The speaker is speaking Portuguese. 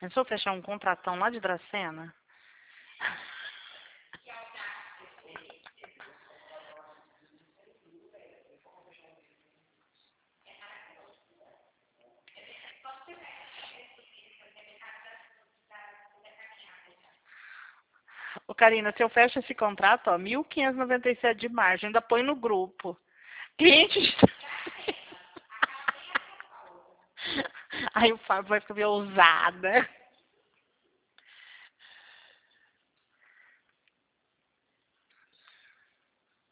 Pensou fechar um contratão lá de Dracena? Ô, Karina, se eu fecho esse contrato, ó, 1.597 de margem, ainda põe no grupo. Cliente de... Aí o Fábio vai ficar meio ousada.